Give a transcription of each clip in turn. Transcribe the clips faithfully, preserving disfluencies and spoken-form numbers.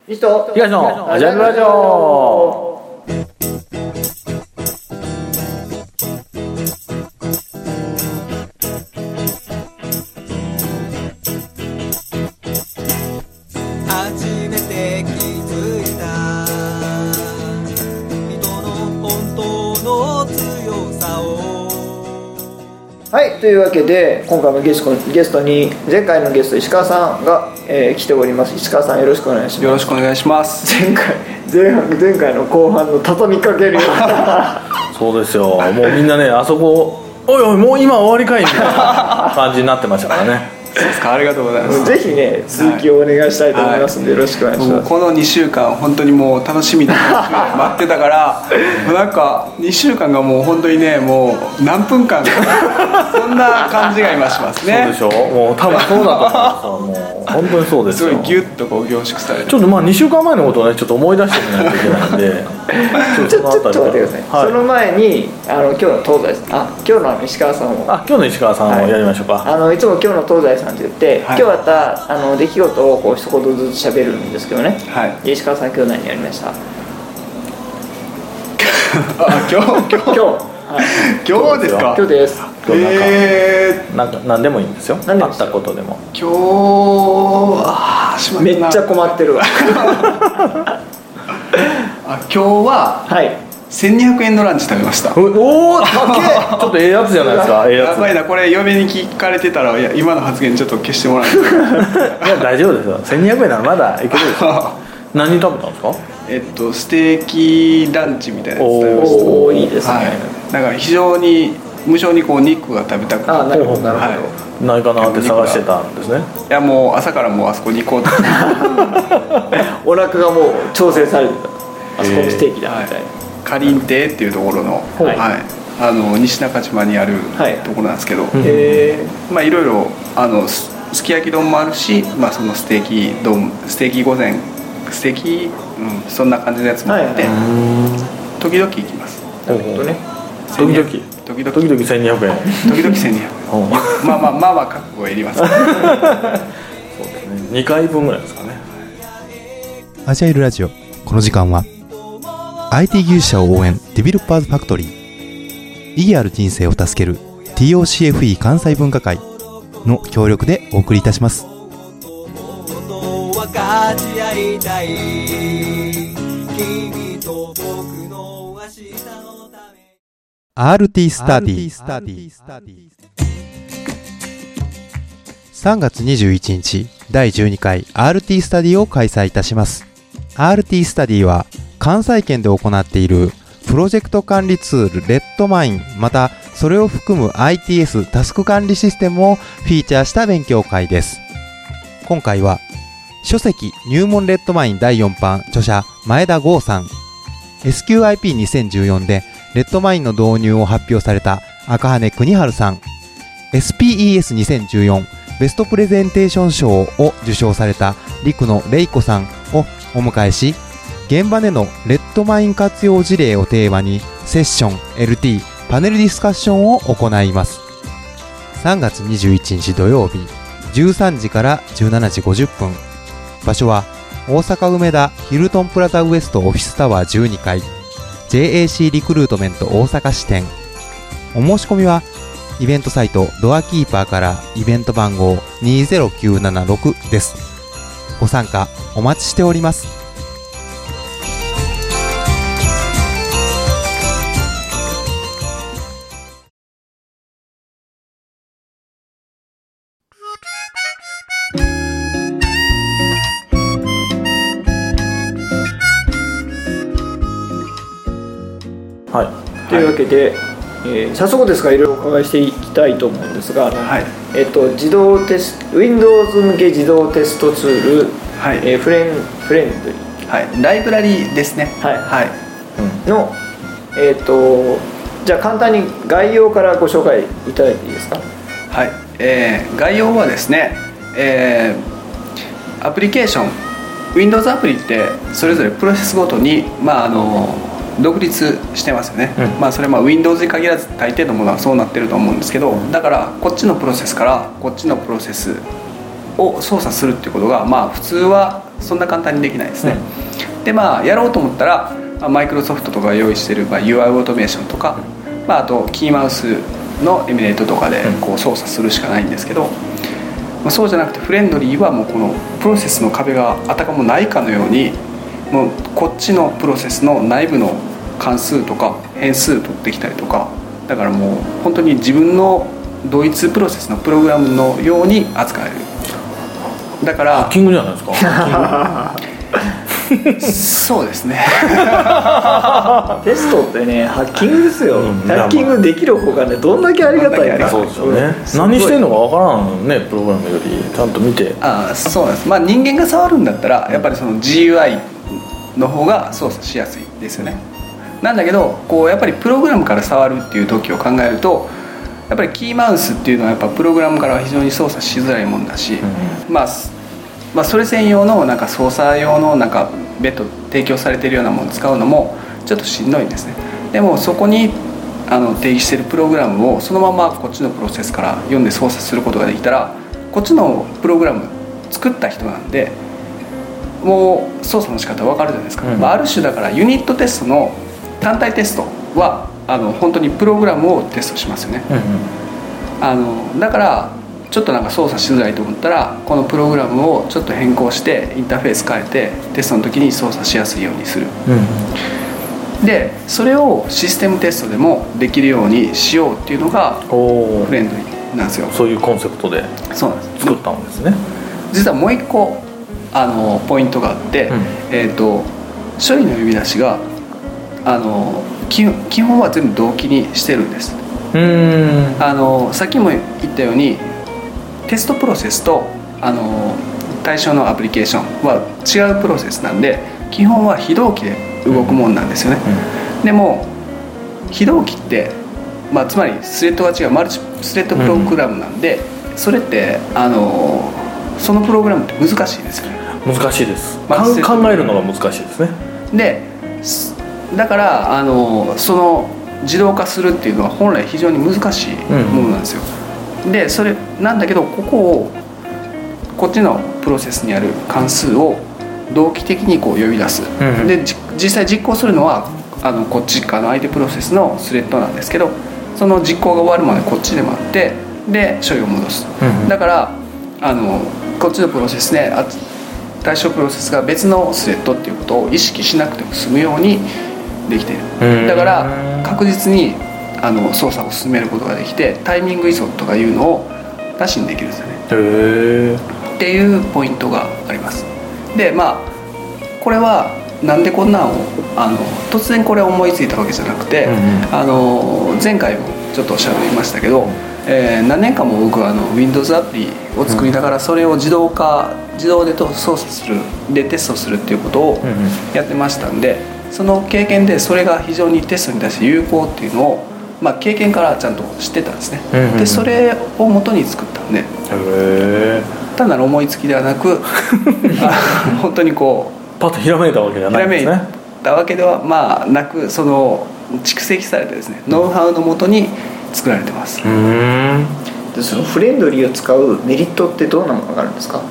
西と東のアジャンルラジオ。 初めて気づいた人の本当の強さを。 はい、というわけで今回もゲスト、ゲストに前回のゲスト石川さんが、えー、来ております。石川さんよろしくお願いします。 よろしくお願いします。 前回 前, 前回の後半の畳みかけるようなそうですよ、もうみんなねあそこおいおいもう今終わりかいみたいな感じになってましたからね。 そうですか、ありがとうございます。 ぜひね続きをお願いしたいと思いますので、はい、よろしくお願いします。 このにしゅうかん本当にもう楽しみに待ってたからもうなんかにしゅうかんがもう本当にねもう何分間そんな感じが今しますね。 そうでしょ、もう多分そうだと思います。もう本当にそうですよ。 すごいギュッとこう凝縮されて、 ちょっとまあにしゅうかんまえのことをねちょっと思い出してみないといけないんでちょっと待ってください、はい、その前にあの今日の東西さん、あ今日の石川さんをあ今日の石川さんをやりましょうか。 はい、あのいつも今日の東西さんって言って、はい、今日あったあの出来事をこう一言ずつ喋るんですけどね、はい、石川さん今日何やりました？ あ今日今日今日、はい、今日ですか？ 今日です。 今日なんか、えー、なんか何でもいいんですよ。あったことでも。 今日あしまったな、 めっちゃ困ってるわあ今日は、はい、せんにひゃくえんのランチ食べました。 おお高えちょっとええやつじゃないですか。ええやつ。 やばいなこれ嫁に聞かれてたらいや今の発言ちょっと消してもらえないいや大丈夫ですよ。せんにひゃくえんならまだいけるですよ何食べたんですか？ えっとステーキランチみたいなやつ食べました。 おおいいですね、はい、 だから非常に無性にこう肉が食べたくて、 あなるほどなるほど、はい、 ないかなって探してたんですね。 いやもう朝からもうあそこに行こうとお腹がもう調整されてた、あそこのステーキだみたいな、 かりん亭っていうところの、はいはい、あの西中島にあるところなんですけど、はい、まあいろいろあのすき焼き丼もあるし、まあ、そのステーキ丼ステーキ御膳ステーキ、うん、そんな感じのやつもあって、はい、時々行きます。 なるほどね。 時々時々時々せんにひゃくえん時々せんにひゃくえんまあまあまあまあ覚悟はいりますそうですね、にかいぶんぐらいですかね。 アジャイルラジオ、この時間は アイティー 技術者を応援デベロッパーズファクトリー、意義ある人生を助ける ティーオーシーエフイー 関西分科会の協力でお送りいたします。アールティー スタディさんがつにじゅういちにちだいじゅうにかい アールティー スタディを開催いたします。 アールティー スタディは関西圏で行っているプロジェクト管理ツールレッドマイン、またそれを含む アイティーエス タスク管理システムをフィーチャーした勉強会です。今回は書籍入門レッドマインだいよんばん著者前田剛さん、 エスキューアイピーにせんじゅうよん でレッドマインの導入を発表された赤羽邦治さん、 エスピーイーエスにせんじゅうよん ベストプレゼンテーション賞を受賞された陸野玲子さんをお迎えし、現場でのレッドマイン活用事例をテーマにセッション、エルティー、パネルディスカッションを行います。さんがつにじゅういちにち土曜日じゅうさんじからじゅうしちじごじゅっぷん、場所は大阪梅田ヒルトンプラザウエストオフィスタワーじゅうにかい ジェーエーシー リクルートメント大阪支店。お申し込みはイベントサイトドアキーパーからイベント番号にぜろきゅうななろくです。ご参加お待ちしております。 はい、というわけで、えー、早速ですがいろいろお伺いしていきたいと思うんですが、はい、えっと、自動テスト Windows 向け自動テストツール、はい、えー、フレンフレンドリー、 はい、ライブラリですね、 はいはい、うん、の、えっと、じゃあ簡単に概要からご紹介いただいていいですか？ はい、えー、概要はですね、えー、アプリケーション Windows アプリってそれぞれプロセスごとに、まああの独立してますよね、うん、まあそれはまあ Windows に限らず大抵のものはそうなってると思うんですけど、だからこっちのプロセスからこっちのプロセスを操作するっていうことがまあ普通はそんな簡単にできないですね、うん、でまあやろうと思ったらマイクロソフトとかが用意している、まあ、ユーアイ オートメーションとか、まあ、あとキーマウスのエミュレートとかでこう操作するしかないんですけど、まあ、そうじゃなくてフレンドリーはもうこのプロセスの壁があたかもないかのようにもうこっちのプロセスの内部の関数とか変数取ってきたりとか、だからもう本当に自分の同一プロセスのプログラムのように扱える。だからハッキングじゃないですかそうですねテストってねハッキングですよ、うん、ハッキングできる方がねどんだけありがたいか。 そうですよね、何してんのかわからんねプログラムよりちゃんと見て。 ああそうなんです、まあ、人間が触るんだったらやっぱりその ジーユーアイ の方が操作しやすいですよね。なんだけどこうやっぱりプログラムから触るっていう時を考えるとやっぱりキーマウスっていうのはやっぱプログラムからは非常に操作しづらいもんだし、うんまあ、まあそれ専用のなんか操作用のなんか別途提供されてるようなものを使うのもちょっとしんどいんですね。でもそこにあの定義してるプログラムをそのままこっちのプロセスから読んで操作することができたらこっちのプログラム作った人なんでもう操作の仕方分かるじゃないですか、うんまあ、ある種だからユニットテストの単体テストはあの本当にプログラムをテストしますよね、うんうん、あのだからちょっとなんか操作しづらいと思ったらこのプログラムをちょっと変更してインターフェース変えてテストの時に操作しやすいようにする、うん、でそれをシステムテストでもできるようにしようっていうのがフレンドリーなんですよ。 そういうコンセプトで作ったんですね。 実はもう一個あのポイントがあって、うんえーと、処理の呼び出しがあの 基, 基本は全部同期にしてるんです。うーんあのさっきも言ったようにテストプロセスとあの対象のアプリケーションは違うプロセスなんで基本は非同期で動くもんなんですよね、うんうん、でも非同期って、まあ、つまりスレッドが違うマルチスレッドプログラムなんで、うん、それってあのそのプログラムって難しいですよね。 難しいです、まあ、考えるのが難しいですね。 でだからあのその自動化するっていうのは本来非常に難しいものなんですよ、うん、でそれなんだけどここをこっちのプロセスにある関数を同期的にこう呼び出す、うん、で実際実行するのはあのこっち側の相手プロセスのスレッドなんですけどその実行が終わるまでこっちで待ってで処理を戻す、うん、だからあのこっちのプロセスで対象プロセスが別のスレッドっていうことを意識しなくても済むようにできている。だから確実にあの操作を進めることができてタイミング依存とかいうのをなしにできるんですよね。へーっていうポイントがあります。でまあこれはなんでこんなんをあの突然これを思いついたわけじゃなくて、うんうん、あの前回もちょっとおっしゃいましたけど、えー、何年間も僕はあの Windows アプリを作りながらそれを自動化自動で操作するでテストするっていうことをやってましたんで、その経験でそれが非常にテストに対して有効っていうのを、まあ、経験からちゃんと知ってたんですね、うんうん、でそれを元に作ったんでへ単なる思いつきではなく本当にこうパッとひらめいたわけではないんですね。 ひらめいたわけではまあなくその蓄積されてですねノウハウのもとに作られてます。うーんでそのフレンドリーを使うメリットってどんなものがあるんですか？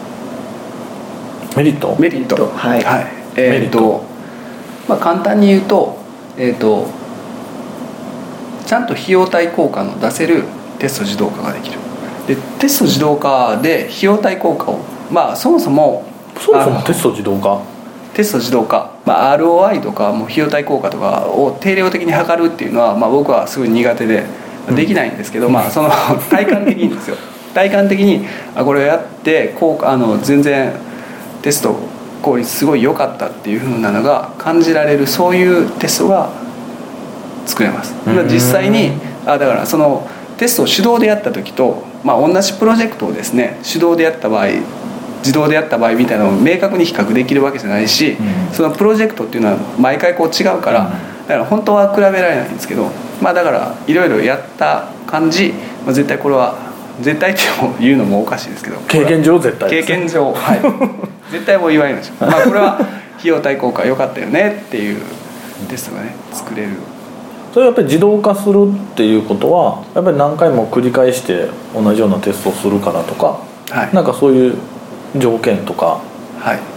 メリットメリットはい、はい、えー、っとまあ簡単に言うと、えー、っとちゃんと費用対効果の出せるテスト自動化ができる。でテスト自動化で費用対効果をまあそもそもそもそもテスト自動化テスト自動化、まあ、アールオーアイ とかも費用対効果とかを定量的に測るっていうのは、まあ、僕はすごい苦手でできないんですけど、うん、まあその体感的にですよ体感的にあこれをやって効果あの全然テスト効率すごい良かったっていう風なのが感じられるそういうテストが作れます。実際にあだからそのテストを手動でやった時と、まあ、同じプロジェクトをですね手動でやった場合自動でやった場合みたいなのを明確に比較できるわけじゃないし、うん、そのプロジェクトっていうのは毎回こう違うから、うん、だから本当は比べられないんですけど、まあ、だからいろいろやった感じ、まあ、絶対これは絶対って言うのもおかしいですけど経験上絶対です、ね、経験上はい絶対もう言われないでしょ、まあ、これは費用対効果良かったよねっていうテストがね作れる。 それやっぱり自動化するっていうことはやっぱり何回も繰り返して同じようなテストをするからとか、はい、なんかそういう条件とか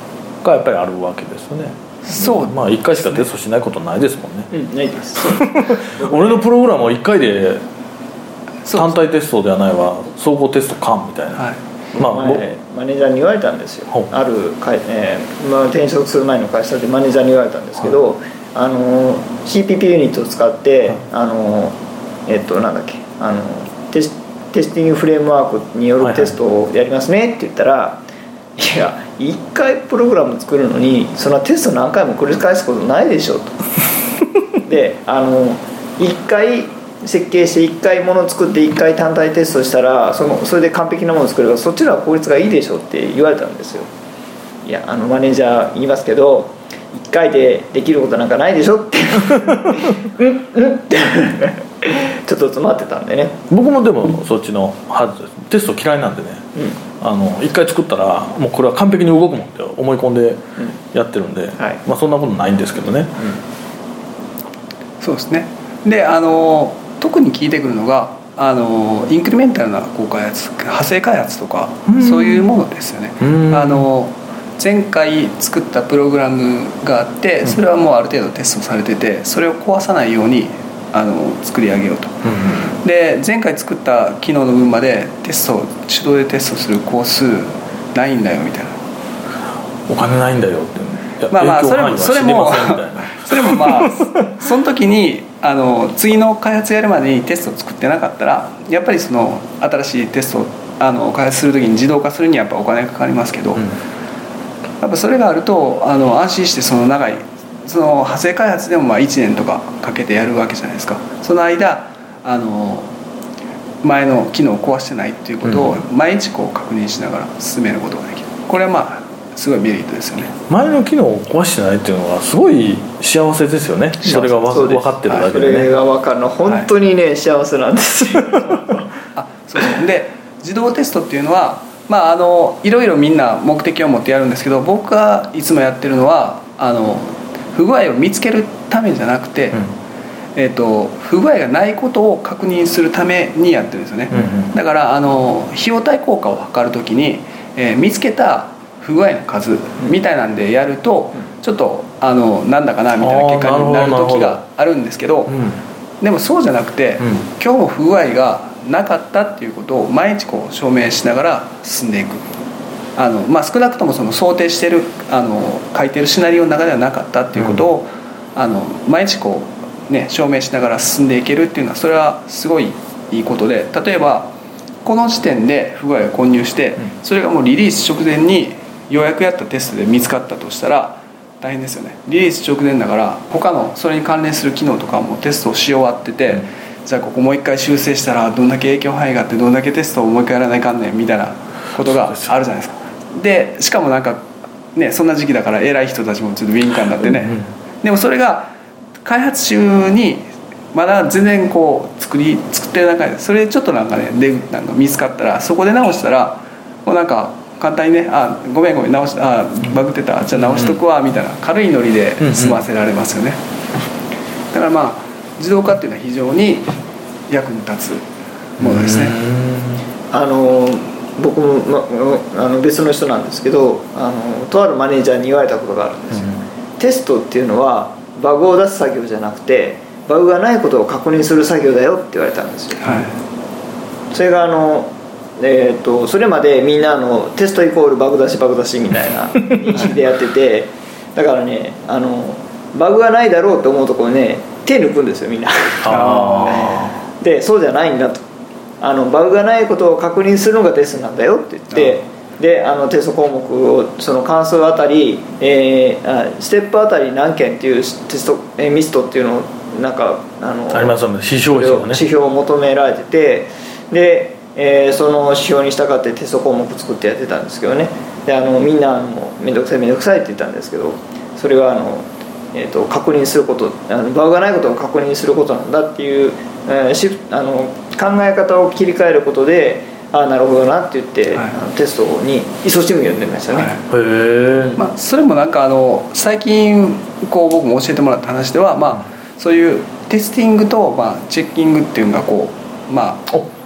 がやっぱりあるわけですよね。 そう、 まあいっかいしかテストしないことないですもんね。 うん、ないです俺のプログラムはいっかいで単体テストではないわ総合テスト完みたいな、はい、 まあ、前マネージャーに言われたんですよ。ある会、えーまあ、転職する前の会社でマネージャーに言われたんですけど、はい、あの シーピーピー ユニットを使って、はい、あのえっとなんだっけあのテステスティングフレームワークによるテストをやりますねって言ったら、はいはい、いやいっかいプログラム作るのにそんなテスト何回も繰り返すことないでしょとであのいっかい設計していっかいものを作っていっかい単体テストしたら そ, のそれで完璧なものを作ればそっちの方が効率がいいでしょって言われたんですよ。いやあのマネージャー言いますけどいっかいでできることなんかないでしょってうんうんってちょっと詰まってたんでね。 僕もでもそっちのはずです。テスト嫌いなんでね、うん、あのいっかい作ったらもうこれは完璧に動くもんって思い込んでやってるんで、うんはい、まあ、そんなことないんですけどね、 うん、そうですね。であの特に効いてくるのがあのインクリメンタルなこう開発派生開発とか、うん、そういうものですよね、うん、あの前回作ったプログラムがあってそれはもうある程度テストされててそれを壊さないようにあの作り上げようと、うん、で前回作った機能の分までテスト手動でテストする工数ないんだよみたいな。 お金ないんだよって、 まあまあそれもそれもそれもまあその時にあの次の開発やるまでにテストを作ってなかったらやっぱりその新しいテストをあの開発する時に自動化するにはやっぱお金がかかりますけど、うん、やっぱそれがあるとあの安心してその長いその派生開発でもまあいちねんとかかけてやるわけじゃないですか。その間あの前の機能を壊してないっていうことを毎日こう確認しながら進めることができる。これはまあすごいメリットですよね。 前の機能を壊してないっていうのはすごい幸せですよね。それが分かってるだけでね。 それが分かるの本当にね、はい、幸せなんですよあそうですで自動テストっていうのはまああのいろいろみんな目的を持ってやるんですけど僕がいつもやってるのはあの不具合を見つけるためじゃなくて、うんえー、と不具合がないことを確認するためにやってるんですよね、うんうん、だからあの費用対効果を測るときに、えー、見つけた不具合の数みたいなんでやると、うん、ちょっとあのなんだかなみたいな結果になる時があるんですけど、うん、でもそうじゃなくて、うん、今日も不具合がなかったっていうことを毎日こう証明しながら進んでいく。あのまあ、少なくともその想定してるあの書いてるシナリオの中ではなかったっていうことを、うん、あの毎日こう、ね、証明しながら進んでいけるっていうのはそれはすごいいいことで、例えばこの時点で不具合を混入してそれがもうリリース直前にようやくやったテストで見つかったとしたら大変ですよね。リリース直前だから他のそれに関連する機能とかもテストをし終わってて、うん、じゃあここもう一回修正したらどんだけ影響範囲があってどんだけテストをもう一回やらないかんねんみたいなことがあるじゃないですか。でしかもなんかねそんな時期だから偉い人たちもちょっと敏感になってね、うんうん、でもそれが開発中にまだ全然こう作り作ってる中でそれちょっとなんかねでなんか見つかったらそこで直したらもうなんか簡単にねあごめんごめん直したあバグってたじゃあ直しとくわみたいな軽いノリで済ませられますよね。だからまあ自動化っていうのは非常に役に立つものですね。 あの僕も、ま、あの別の人なんですけどあのとあるマネージャーに言われたことがあるんですよ、うん、テストっていうのはバグを出す作業じゃなくてバグがないことを確認する作業だよって言われたんですよ、はい、それがあの、えー、とそれまでみんなのテストイコールバグ出しバグ出しみたいな認識でやっててだからねあのバグがないだろうと思うところね手抜くんですよみんなあでそうじゃないんだとあのバグがないことを確認するのがテストなんだよって言ってであのテスト項目をその関数あたり、えー、ステップあたり何件っていうテスト、えー、ミストっていうのをなんかあのありますよね指標ですよね指標を求められててで、えー、その指標に従ってテスト項目作ってやってたんですけどねであのみんなもうめんどくさいめんどくさいって言ったんですけどそれはあの、えー、と確認することあのバグがないことを確認することなんだっていう、えー、シあの考え方を切り替えることでああなるほどなって言って、はい、あのテストに勤しむようになりましたね、はいへまあ、それもなんかあの最近こう僕も教えてもらった話では、まあ、そういうテスティングと、まあ、チェッキングっていうのがこう、まあ、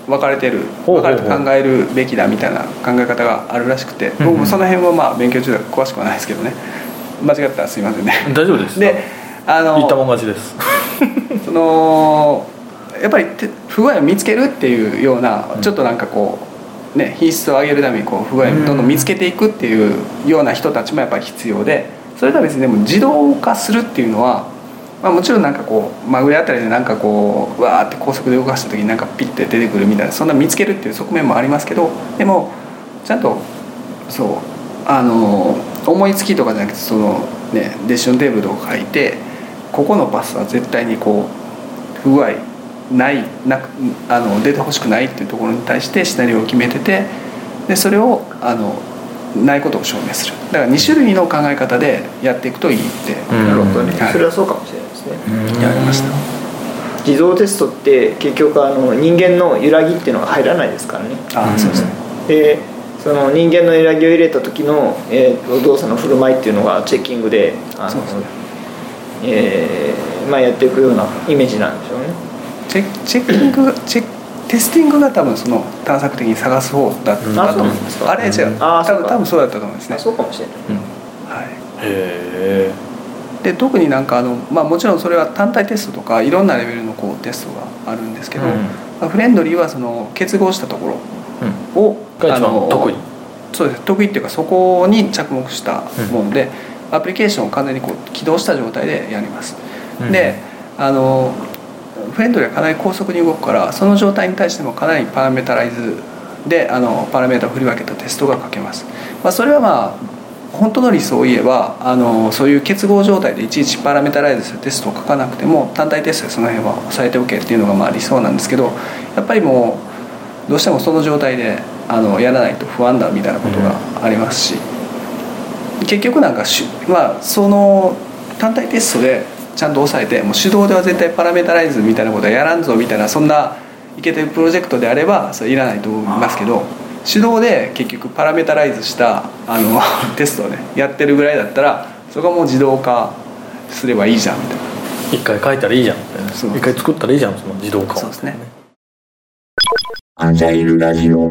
分かれてる分かれて考えるべきだみたいな考え方があるらしくて、僕もその辺はまあ勉強中だから詳しくはないですけどね、間違ったらすいませんね。 大丈夫です。 で、あの言ったもん勝ちです。 そのやっぱり不具合を見つけるっていうような、ちょっとなんかこうね、品質を上げるためにこう不具合をどんどん見つけていくっていうような人たちもやっぱり必要で、それとは別にでも自動化するっていうのは、まあ、もちろんなんかこうまぐれあたりでなんかこうわーって高速で動かした時になんかピッて出てくるみたいな、そんな見つけるっていう側面もありますけど、でもちゃんとそうあの思いつきとかじゃなくて、そのねデッションテーブルとか書いて、ここのパスは絶対にこう不具合ないなくあの出てほしくないっていうところに対してシナリオを決めてて、でそれをあのないことを証明する。だからに種類の考え方でやっていくといいって。 なるほどね、はい、それはそうかもしれないですね。 やりました。 自動テストって結局あの人間の揺らぎっていうのが入らないですからね。 ああ、そうですね。 でその人間の揺らぎを入れた時の、えー、動作の振る舞いっていうのがチェッキングであのそうですね、えーまあ、やっていくようなイメージなんでしょうね。 チェチェッキングチェテスティングが多分その探索的に探す方だったと思うんですか。あれ違う、あ多分多分そうだったと思うんですね。 そうかもしれない、うん、 はい。 へーで特になんかあの、まあ、もちろんそれは単体テストとかいろんなレベルのこうテストがあるんですけど、うんまあ、フレンドリーはその結合したところを、 うん、あの得意そうです得意っていうかそこに着目したもので、うん、アプリケーションを完全にこう起動した状態でやります、うん、であのフレンドリーはかなり高速に動くから、その状態に対してもかなりパラメータライズであのパラメータを振り分けたテストが書けます、まあ、それはまあ本当の理想を言えばあのそういう結合状態でいちいちパラメータライズするテストを書かなくても単体テストでその辺は抑えておけっていうのがまあ理想なんですけど、やっぱりもうどうしてもその状態であのやらないと不安だみたいなことがありますし、結局なんかまあその単体テストでちゃんと抑えてもう手動では絶対パラメータライズみたいなことはやらんぞみたいな、そんないけてるプロジェクトであればそれいらないと思いますけど、手動で結局パラメータライズしたあのテストをねやってるぐらいだったら、そこはもう自動化すればいいじゃんみたいな。 一回書いたらいいじゃんみたいな、一回作ったらいいじゃんその自動化を。 そうですね。 アジャイルラジオ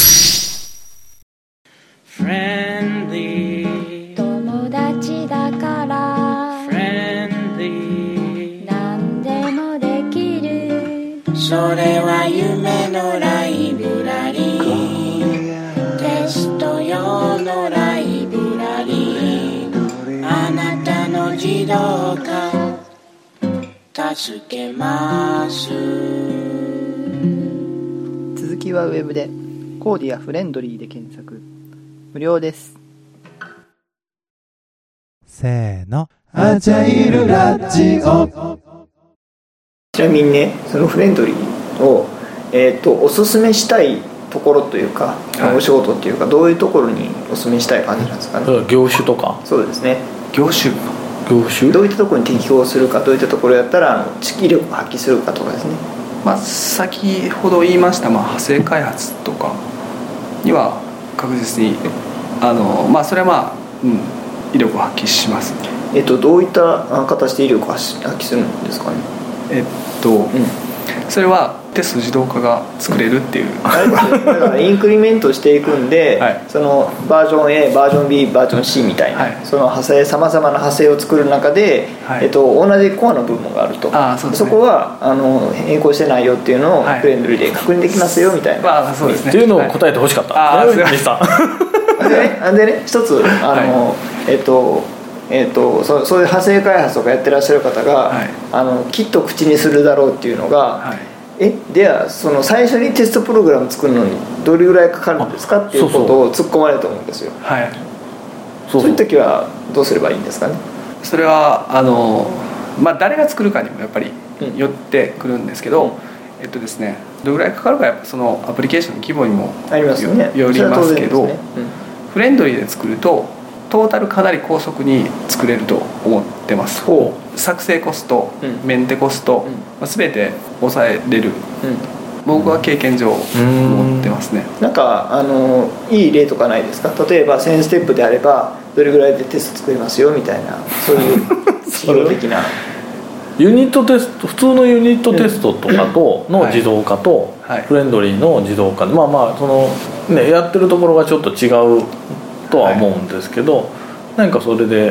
フレンリー友達だからフレンリー何でもできる、 それは夢のライブラリー、テスト用のライブラリー、あなたの自動化助けます。 続きはウェブでコーディアフレンドリーで検索、無料です。 せーの、アジャイルラジオ。 ちなみにね、そのフレンドリーを、えー、とおすすめしたいところというか、はい、お仕事っていうかどういうところにおすすめしたい感じなんですかね。 業種とか。 そうですね。 業種業種どういったところに適用するか、どういったところやったらあの知識力を発揮するかとかですね。 まあ、先ほど言いました、まあ、派生開発とかには確実にあの、まあ、それはまあ、うん、威力を発揮します。 えっと、どういった形で威力を発揮するんですかね。 えっと、うん、それはテスト自動化が作れるっていう、うん、 だからインクリメントしていくんで、はい、そのバージョン A、バージョン B、バージョン C みたいな、はい、その派生さまざまな派生を作る中で、はい、えっと、同じコアの部分があると、あ、 そうですね、そこはあの変更してないよっていうのをフレンドリーで確認できますよみたいな、 はい、あ、そうですね、 っていうのを答えてほしかった、はい、あ、すいません。 でね、でね一つあの、はい、えっとえー、と そ, そういう派生開発とかやってらっしゃる方が、はい、あのきっと口にするだろうっていうのが、はい、えではその最初にテストプログラム作るのにどれぐらいかかるんですかっていうことを突っ込まれると思うんですよ。 はい、 そうそういう時はどうすればいいんですかね。 それはあの、まあ、誰が作るかにもやっぱりよってくるんですけど、うん、えっとですね、どれぐらいかかるかやっぱそのアプリケーションの規模にもありますよね、 よりますけど、 ね、うん、 フレンドリーで作るとトータルかなり高速に作れると思ってます。作成コスト、うん、メンテコスト、うん、まあ、全て抑えれる、うん、僕は経験上思ってますね。 なんかあのいい例とかないですか。例えばせんステップであればどれぐらいでテスト作れますよみたいな、そういう企業的なユニットテスト、普通のユニットテストとかとの自動化と、 はい、フレンドリーの自動化、まあまあその、ね、やってるところがちょっと違うとは思うんですけど、はい、何かそれで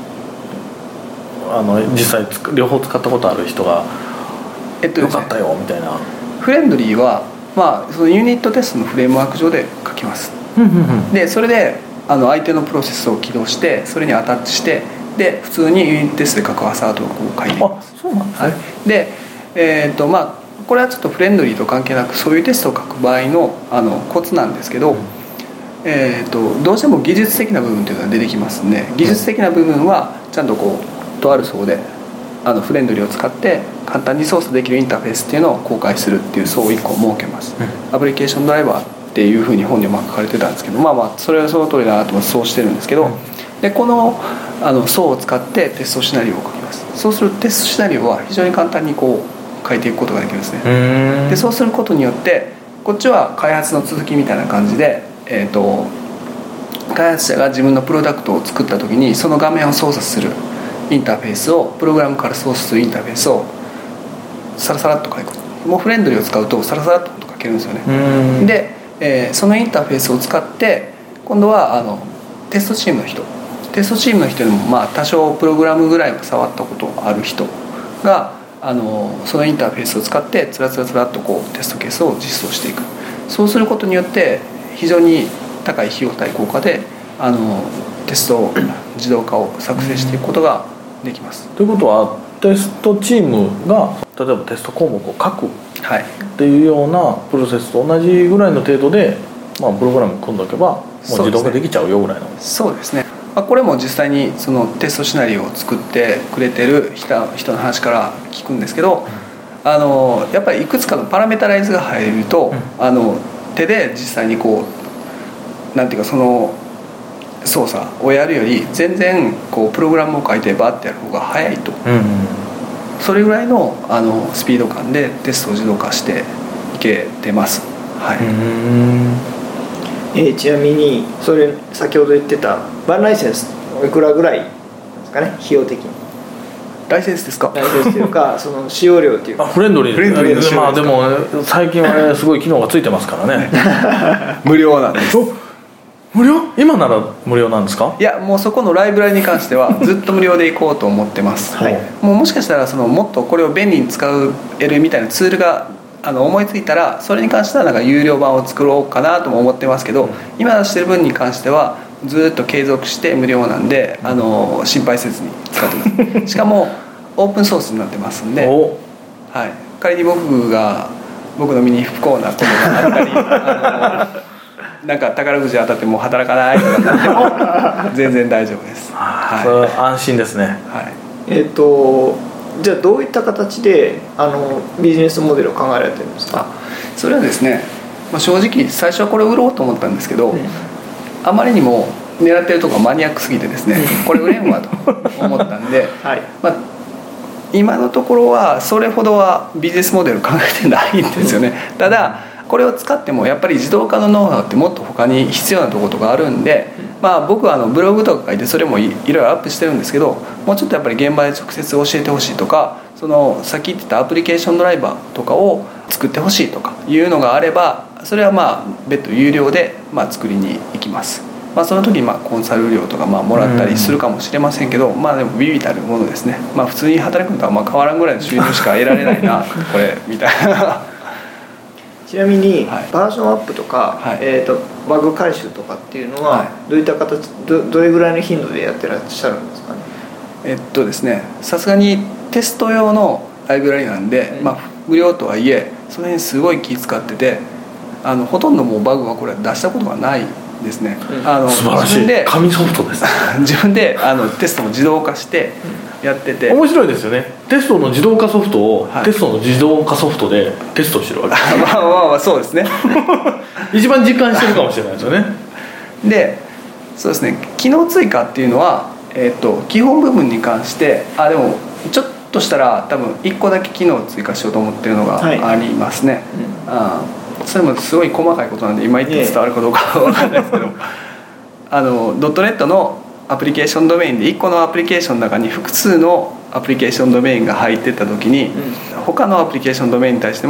あの実際両方使ったことある人が、えっと、よかったよみたいな。 フレンドリーは、まあ、そのユニットテストのフレームワーク上で書きます。でそれであの相手のプロセスを起動してそれにアタッチしてで普通にユニットテストで書くアサートを書いています。 あ、そうなんですね。はい、 で、えーとまあ、これはちょっとフレンドリーと関係なくそういうテストを書く場合 の, あのコツなんですけど、うん、えーとどうしても技術的な部分というのが出てきますんで、技術的な部分はちゃんとこうとある層であのフレンドリーを使って簡単に操作できるインターフェースっていうのを公開するっていう層をいっこ設けます。うん、アプリケーションドライバーっていうふうに本にも書かれてたんですけど、まあまあそれはその通りだなと思ってそうしてるんですけど、でこのあの層を使ってテストシナリオを書きます。そうするとテストシナリオは非常に簡単にこう書いていくことができるんですね。でそうすることによってこっちは開発の続きみたいな感じで、えーと、開発者が自分のプロダクトを作った時にその画面を操作するインターフェースをプログラムから操作するインターフェースをサラサラっと書く。もうフレンドリーを使うとサラサラっと書けるんですよね。でえー、そのインターフェースを使って今度はあのテストチームの人テストチームの人でもまあ多少プログラムぐらいは触ったことある人があのそのインターフェースを使ってつらつらつらっとこうテストケースを実装していく。そうすることによって非常に高い費用対効果であのテスト自動化を作成していくことができます。 ということはテストチームが例えばテスト項目を書くっていうようなプロセスと同じぐらいの程度で、まあ、プログラム組んどけばもう自動化できちゃうよぐらいの。 そうですね。まあ、これも実際にそのテストシナリオを作ってくれてる人の話から聞くんですけど、あのやっぱりいくつかのパラメータライズが入ると、あの手で実際にこうなんていうかその操作をやるより全然こうプログラムを書いてバーってやる方が早いと、うんうん、それぐらい の, あのスピード感でテストを自動化していけてます。はい。うーん、 えー、ちなみにそれ先ほど言ってたワンライセンスおいくらぐらいですかね、費用的に。 ライセンスですか。 ライセンスというかその使用料というか。 あ、フレンドリーフレンドリーの使用料ですか。まあでも最近は、ね、すごい機能がついてますからね無料なんです。 無料？今なら無料なんですか？ いや、もうそこのライブラリに関してはずっと無料でいこうと思ってます、はい、もうもしかしたらそのもっとこれを便利に使えるみたいなツールがあの思いついたらそれに関してはなんか有料版を作ろうかなとも思ってますけど、今出してる分に関してはずっと継続して無料なんで、あの心配せずに使ってますしかもオープンソースになってますんで、はい、仮に僕が僕の身に不幸なことがあったりあのなんか宝くじ当たってもう働かないとかなっても全然大丈夫です。 はい、それは安心ですね。はい、 えっとじゃあどういった形であのビジネスモデルを考えられてるんですか？ あ、それはですね、まあ、正直最初はこれを売ろうと思ったんですけど、うん、あまりにも狙ってるところがマニアックすぎてですねこれ売れんわと思ったんで、はい、まあ、今のところはそれほどはビジネスモデル考えてないんですよね。ただこれを使ってもやっぱり自動化のノウハウってもっと他に必要なところとかあるんで、まあ、僕はあのブログとか書いてそれも い, いろいろアップしてるんですけど、もうちょっとやっぱり現場で直接教えてほしいとか、そのさっき言ってたアプリケーションドライバーとかを作ってほしいとかいうのがあれば、それはまあ別途有料でまあ作りに行きます。まあ、その時にまあコンサル料とかまあもらったりするかもしれませんけど、まあでも微々たるものですね。まあ普通に働くのとはまあ変わらんぐらいの収入しか得られないなこれみたいなちなみにバージョンアップとか、はい、えー、とバグ回収とかっていうのはどういった形 ど, どれぐらいの頻度でやってらっしゃるんですかね？ えっとですね、さすがにテスト用のライブラリなんで、うん、まあ、無料とはいえその辺すごい気使ってて、あのほとんどもうバグはこれ出したことがないですね。 うん、あの素晴らしい。自分で紙ソフトです自分であのテストも自動化してやってて、 面白いですよね。テストの自動化ソフトを、はい、テストの自動化ソフトでテストしてるわけですまあまあまあそうですね一番実感してるかもしれないですよねで、そうですね、機能追加っていうのは、えー、と基本部分に関してあでもちょっとしたら多分いっこだけ機能を追加しようと思ってるのがありますね、はい、うん、それもすごい細かいことなんで今言って伝わるかどうかは分かんないですけどあのドットネットのアプリケーションドメインでいっこのアプリケーションの中に複数のアプリケーションドメインが入ってった時に、うん、他のアプリケーションドメインに対しても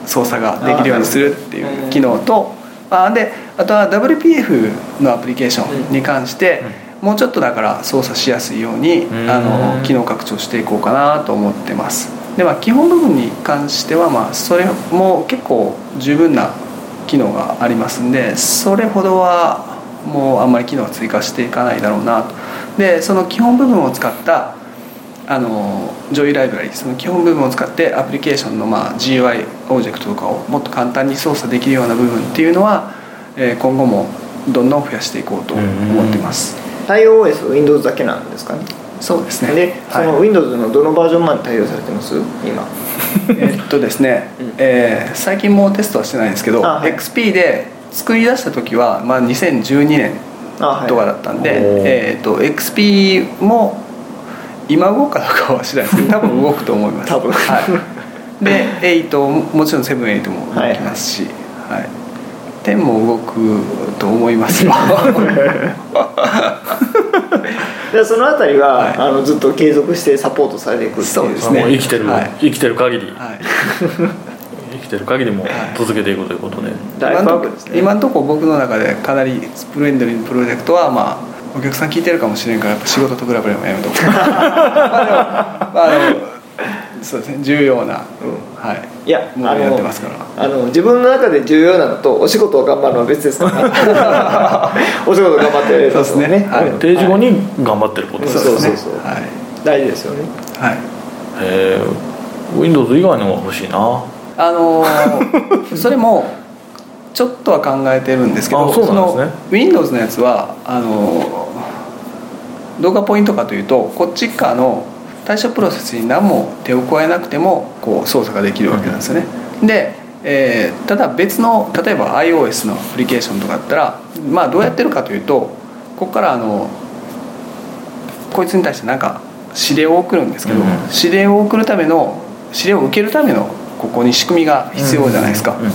操作ができるようにするっていう機能と、あであとは ダブリューピーエフ のアプリケーションに関してもうちょっとだから操作しやすいようにあの機能拡張していこうかなと思ってます。で、まあ、基本部分に関してはまあそれも結構十分な機能がありますんで、それほどはもうあんまり機能を追加していかないだろうなと。でその基本部分を使ったあのジョイライブラリ、その基本部分を使ってアプリケーションのまあ ジーユーアイ オブジェクトとかをもっと簡単に操作できるような部分っていうのは、えー、今後もどんどん増やしていこうと思ってます。 対応 オーエス は Windows だけなんですかね。 そうですね。 で、その Windows のどのバージョンまで対応されてます今？ えっとですね、うんえー、最近もうテストはしてないんですけど、はい、エックスピー で作り出した時は、まあ、にせんじゅうにねんとかだったんで、はいえー、と エックスピー も今動くかどうかは知らないですけど多分動くと思います多分、はい、ではちもちろんセブン、エイトも動きますし、はいはい、テンも動くと思いますよでそのあたりは、はい、あのずっと継続してサポートされていくっていう。 そうですね。 もう生きてる、はい、生きてる限り、 はい、 生きてる限りも続けていくということで、 大ファンクですね。 今のところ僕の中でかなりフレンドリーなプロジェクトは、まあ、お客さん聞いてるかもしれんからやっぱ仕事と比べればやめとこうまあでも、まあ、でもそうですね、重要な、うんはい、 いやものをやってますからあの自分の中で重要なのとお仕事を頑張るのは別ですからお仕事頑張ってるそうですね、ねはい、定時後に頑張ってることですね。 そうそうそう、はい、大事ですよね。 はい。 えー、Windows 以外のが欲しいな。 あのー、それもちょっとは考えてるんですけど、 そうなんですね、 その Windows のやつはあのー、どうがポイントかというと、こっち側の対象プロセスに何も手を加えなくてもこう操作ができるわけなんですよね、うん、で、えー、ただ別の例えば iOS のアプリケーションとかだったら、まあ、どうやってるかというと、ここからあのこいつに対して何か指令を送るんですけど、うん、指令を送るための指令を受けるためのここに仕組みが必要じゃないですか、うんうん、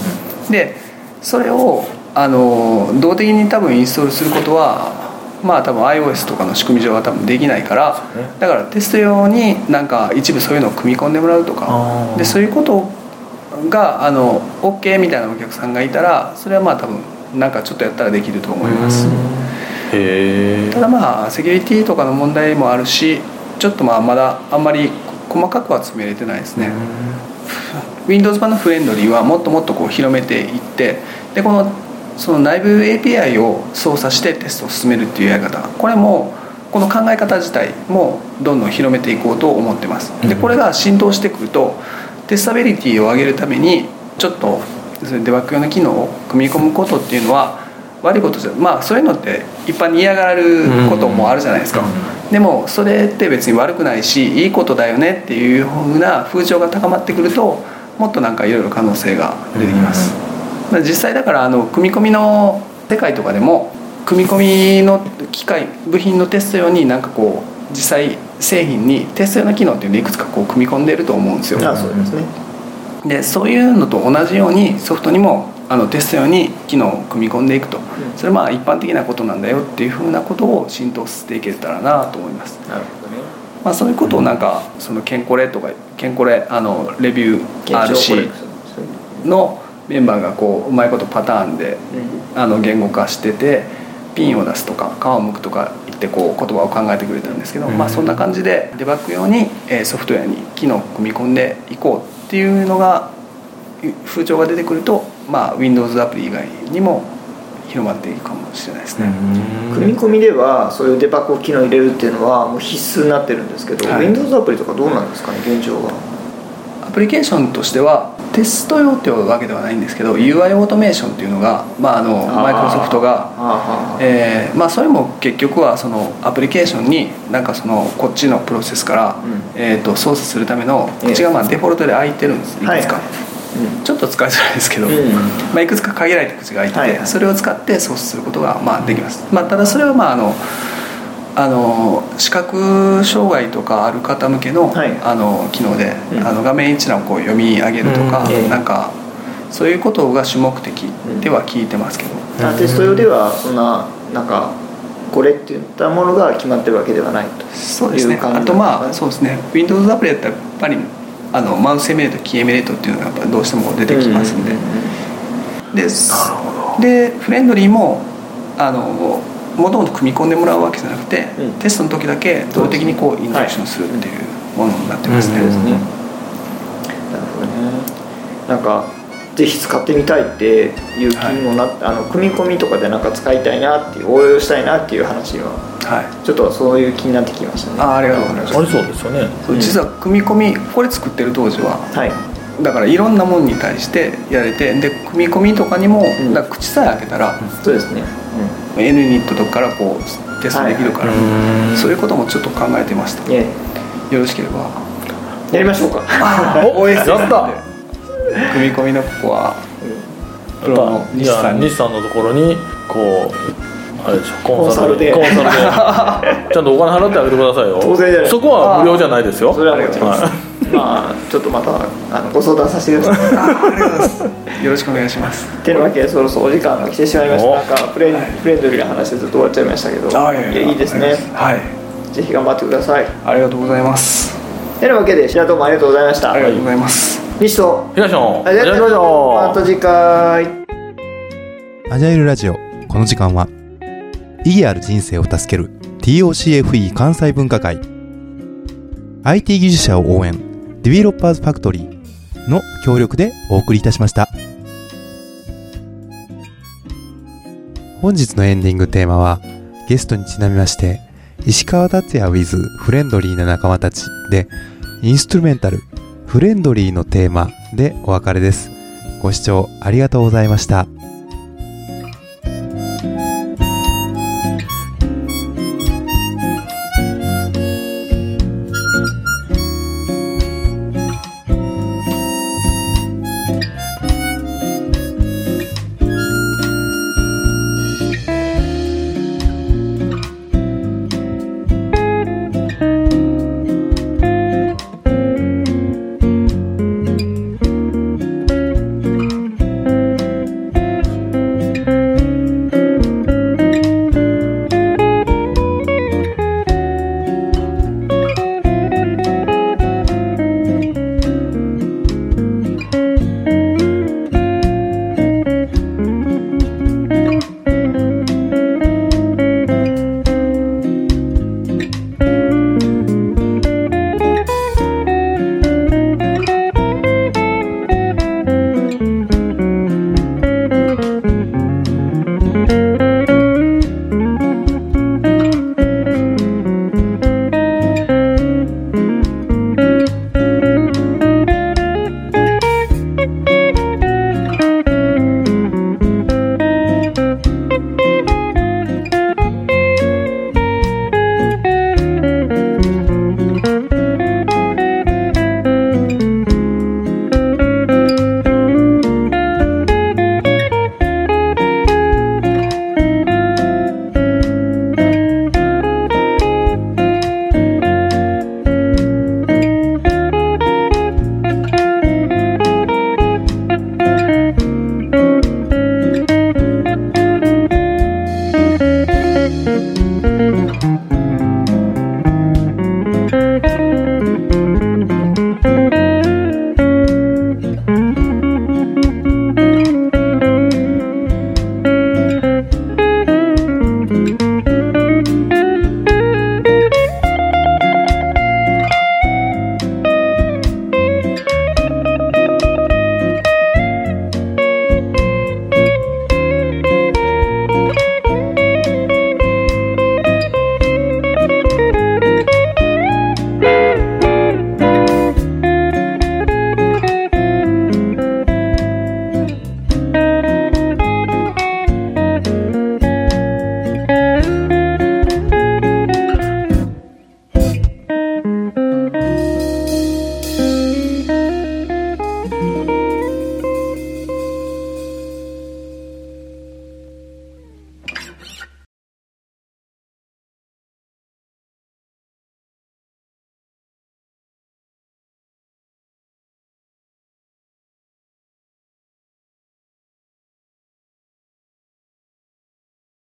でそれをあの動的に多分インストールすることはまあ多分 iOS とかの仕組み上は多分できないから、だからテスト用になんか一部そういうのを組み込んでもらうとかで、そういうことがあの OK みたいなお客さんがいたら、それはまあ多分なんかちょっとやったらできると思います。 へー。 ただまあセキュリティとかの問題もあるし、ちょっとまあまだあんまり細かくは詰めれてないですね。Windows 版のフレンドリーはもっともっとこう広めていって、でこのその内部 エーピーアイ を操作してテストを進めるっていうやり方、これもこの考え方自体もどんどん広めていこうと思ってます。でこれが浸透してくるとテスタビリティを上げるためにちょっとデバッグ用の機能を組み込むことっていうのは悪いことじゃ、まあそういうのって一般に嫌がられることもあるじゃないですか。でもそれって別に悪くないしいいことだよねっていう風な風潮が高まってくると、もっとなんかいろいろ可能性が出てきます。実際だからあの組み込みの世界とかでも組み込みの機械部品のテスト用になんかこう実際製品にテスト用の機能っていうのをいくつかこう組み込んでいると思うんですよ。 あ、そうですね。 でそういうのと同じようにソフトにもあのテスト用に機能を組み込んでいくと、それはまあ一般的なことなんだよっていうふうなことを浸透させていけたらなと思います。 なるほどね。 まあ、そういうことをなんかそのケンコレとかケンコレあのレビュー アールシー のメンバーがこううまいことパターンであの言語化してて、ピンを出すとか皮を剥くとか言ってこう言葉を考えてくれたんですけど、まあそんな感じでデバッグ用にソフトウェアに機能を組み込んでいこうっていうのが風潮が出てくると、まあ Windows アプリ以外にも広まっていくかもしれないですね。 組み込みではそういうデバッグ機能を入れるっていうのはもう必須になってるんですけど、はい、Windows アプリとかどうなんですかね、現状は。 アプリケーションとしてはテスト用っていうわけではないんですけど ユーアイ オートメーションっていうのが、まあ、あのマイクロソフトが、えーまあ、それも結局はそのアプリケーションになんかそのこっちのプロセスから、うんえー、と操作するための口がまあデフォルトで開いてるんです、いくつか、はいはいうん、ちょっと使いづらいですけど、うんまあ、いくつか限られた口が開いてて、はいはい、それを使って操作することがまあできます、まあ、ただそれはまああのあの視覚障害とかある方向け の,、はい、あの機能で、うん、あの画面一覧をこう読み上げるとか、うん、なんかそういうことが主目的では聞いてますけど、 うん、テスト用ではそんななんかこれっていったものが決まってるわけではないと。 そうですね。あとまあそうですね Windows アプリだったらやっぱりあのマウスエミュレートキーエミュレートっていうのがやっぱどうしても出てきますんで、ででフレンドリーもあのもともと組み込んでもらうわけじゃなくて、うん、テストの時だけ動的にこうインジェクションするっていうものになってますね。 なるほどね。なんかぜひ使ってみたいっていう気にもなって、はい、あの組み込みとかでなんか使いたいなっていう応用したいなっていう話は、はい、ちょっとそういう気になってきましたね。 あ, ありがとうございます。 ありそうですよね。 うん、実は組み込みこれ作ってる当時は、はい、だからいろんなものに対してやれて、で組み込みとかにも、うん、だから口さえ開けたら、 うん、そうですね、 うん、N ユニットとかからこうテストできるから、はい、そういうこともちょっと考えてました。よろしければやりましょうか。 お オーエス やった組み込みのここはプロの西さんに西さんのところにこうあれでしょ、 コンサルでコンサルでちゃんとお金払ってあげてくださいよ。 当然じゃない。 そこは無料じゃないですよ。 それはもちろん、はい、まあちょっとまたあのご相談させてください。 ありがとうございます。よろしくお願いします。 てなわけでそろそろお時間が来てしまいました。なんかフレンフレンドリーな話でずっと終わっちゃいましたけど、あ、いやいやいやいいですね。はい。ぜひ頑張ってください。 ありがとうございます。 てなわけで白どうもありがとうございました。 ありがとうございます。 西と東野ありがとうございます。また次回。 アジャイルラジオ、この時間は意義ある人生を助ける ティーオーシーエフイー 関西分科会、 アイティー 技術者を応援ディベロッパーズファクトリーの協力でお送りいたしました。本日のエンディングテーマはゲストにちなみまして石川達也 with フレンドリーな仲間たちでインストゥルメンタルフレンドリーのテーマでお別れです。ご視聴ありがとうございました。